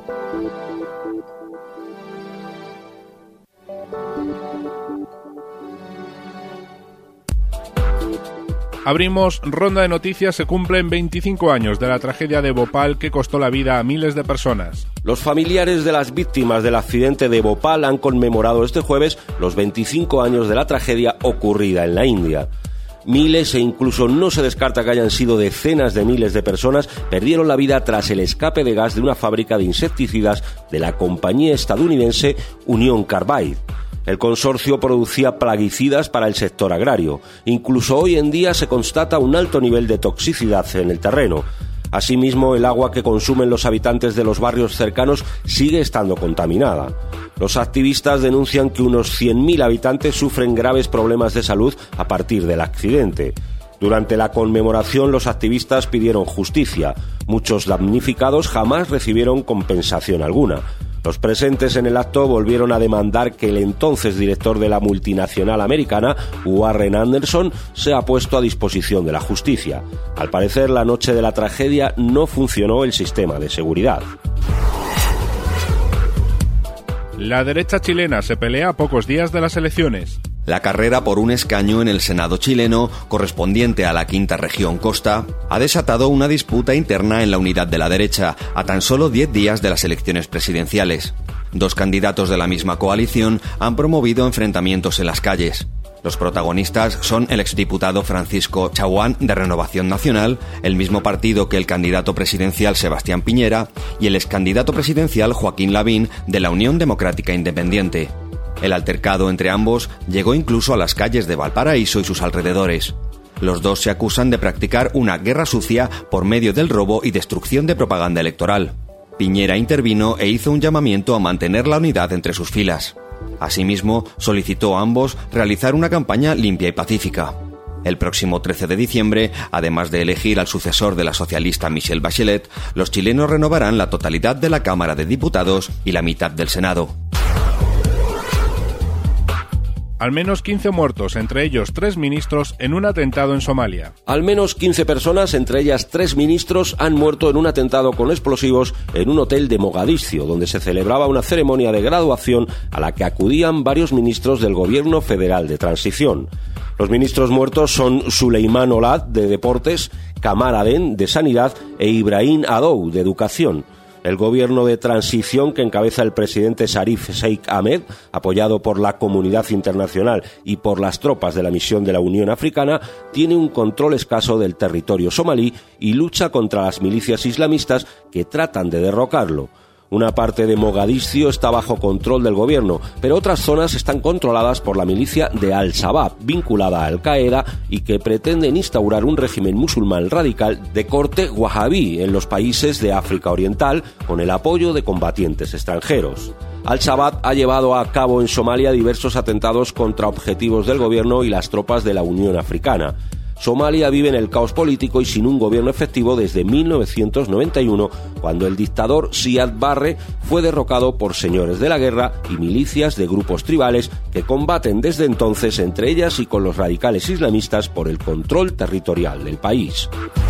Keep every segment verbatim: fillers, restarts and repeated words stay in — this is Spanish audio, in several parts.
Abrimos ronda de noticias. Se cumplen veinticinco años de la tragedia de Bhopal que costó la vida a miles de personas. Los familiares de las víctimas del accidente de Bhopal han conmemorado este jueves los veinticinco años de la tragedia ocurrida en la India. Miles e incluso no se descarta que hayan sido decenas de miles de personas perdieron la vida tras el escape de gas de una fábrica de insecticidas de la compañía estadounidense Union Carbide. El consorcio producía plaguicidas para el sector agrario. Incluso hoy en día se constata un alto nivel de toxicidad en el terreno. Asimismo, el agua que consumen los habitantes de los barrios cercanos sigue estando contaminada. Los activistas denuncian que unos cien mil habitantes sufren graves problemas de salud a partir del accidente. Durante la conmemoración, los activistas pidieron justicia. Muchos damnificados jamás recibieron compensación alguna. Los presentes en el acto volvieron a demandar que el entonces director de la multinacional americana, Warren Anderson, sea puesto a disposición de la justicia. Al parecer, la noche de la tragedia no funcionó el sistema de seguridad. La derecha chilena se pelea a pocos días de las elecciones. La carrera por un escaño en el Senado chileno, correspondiente a la quinta región Costa, ha desatado una disputa interna en la unidad de la derecha, a tan solo diez días de las elecciones presidenciales. Dos candidatos de la misma coalición han promovido enfrentamientos en las calles. Los protagonistas son el exdiputado Francisco Chaguán, de Renovación Nacional, el mismo partido que el candidato presidencial Sebastián Piñera, y el excandidato presidencial Joaquín Lavín, de la Unión Democrática Independiente. El altercado entre ambos llegó incluso a las calles de Valparaíso y sus alrededores. Los dos se acusan de practicar una guerra sucia por medio del robo y destrucción de propaganda electoral. Piñera intervino e hizo un llamamiento a mantener la unidad entre sus filas. Asimismo, solicitó a ambos realizar una campaña limpia y pacífica. El próximo trece de diciembre, además de elegir al sucesor de la socialista Michelle Bachelet, los chilenos renovarán la totalidad de la Cámara de Diputados y la mitad del Senado. Al menos quince muertos, entre ellos tres ministros, en un atentado en Somalia. Al menos quince personas, entre ellas tres ministros, han muerto en un atentado con explosivos en un hotel de Mogadiscio, donde se celebraba una ceremonia de graduación a la que acudían varios ministros del gobierno federal de transición. Los ministros muertos son Suleiman Olad, de Deportes, Kamar Aden, de Sanidad, e Ibrahim Adou, de Educación. El gobierno de transición que encabeza el presidente Sharif Sheikh Ahmed, apoyado por la comunidad internacional y por las tropas de la misión de la Unión Africana, tiene un control escaso del territorio somalí y lucha contra las milicias islamistas que tratan de derrocarlo. Una parte de Mogadiscio está bajo control del gobierno, pero otras zonas están controladas por la milicia de Al-Shabaab, vinculada a Al-Qaeda y que pretenden instaurar un régimen musulmán radical de corte wahhabí en los países de África Oriental, con el apoyo de combatientes extranjeros. Al-Shabaab ha llevado a cabo en Somalia diversos atentados contra objetivos del gobierno y las tropas de la Unión Africana. Somalia vive en el caos político y sin un gobierno efectivo desde mil novecientos noventa y uno, cuando el dictador Siad Barre fue derrocado por señores de la guerra y milicias de grupos tribales que combaten desde entonces entre ellas y con los radicales islamistas por el control territorial del país.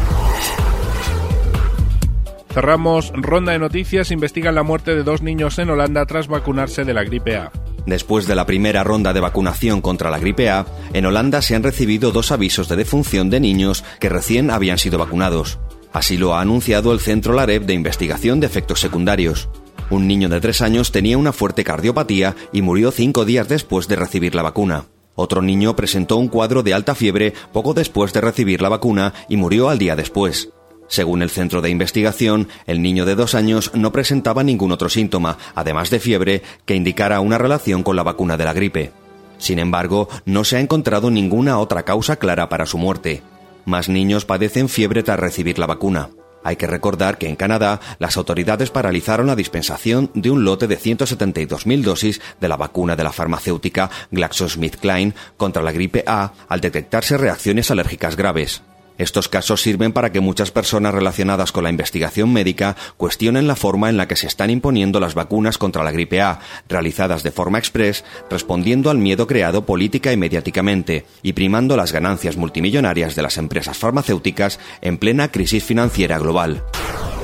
Cerramos ronda de noticias. Investigan la muerte de dos niños en Holanda tras vacunarse de la gripe A. Después de la primera ronda de vacunación contra la gripe A, en Holanda se han recibido dos avisos de defunción de niños que recién habían sido vacunados. Así lo ha anunciado el Centro LAREP de Investigación de Efectos Secundarios. Un niño de tres años tenía una fuerte cardiopatía y murió cinco días después de recibir la vacuna. Otro niño presentó un cuadro de alta fiebre poco después de recibir la vacuna y murió al día después. Según el centro de investigación, el niño de dos años no presentaba ningún otro síntoma, además de fiebre, que indicara una relación con la vacuna de la gripe. Sin embargo, no se ha encontrado ninguna otra causa clara para su muerte. Más niños padecen fiebre tras recibir la vacuna. Hay que recordar que en Canadá las autoridades paralizaron la dispensación de un lote de ciento setenta y dos mil dosis de la vacuna de la farmacéutica GlaxoSmithKline contra la gripe A al detectarse reacciones alérgicas graves. Estos casos sirven para que muchas personas relacionadas con la investigación médica cuestionen la forma en la que se están imponiendo las vacunas contra la gripe A, realizadas de forma express, respondiendo al miedo creado política y mediáticamente, y primando las ganancias multimillonarias de las empresas farmacéuticas en plena crisis financiera global.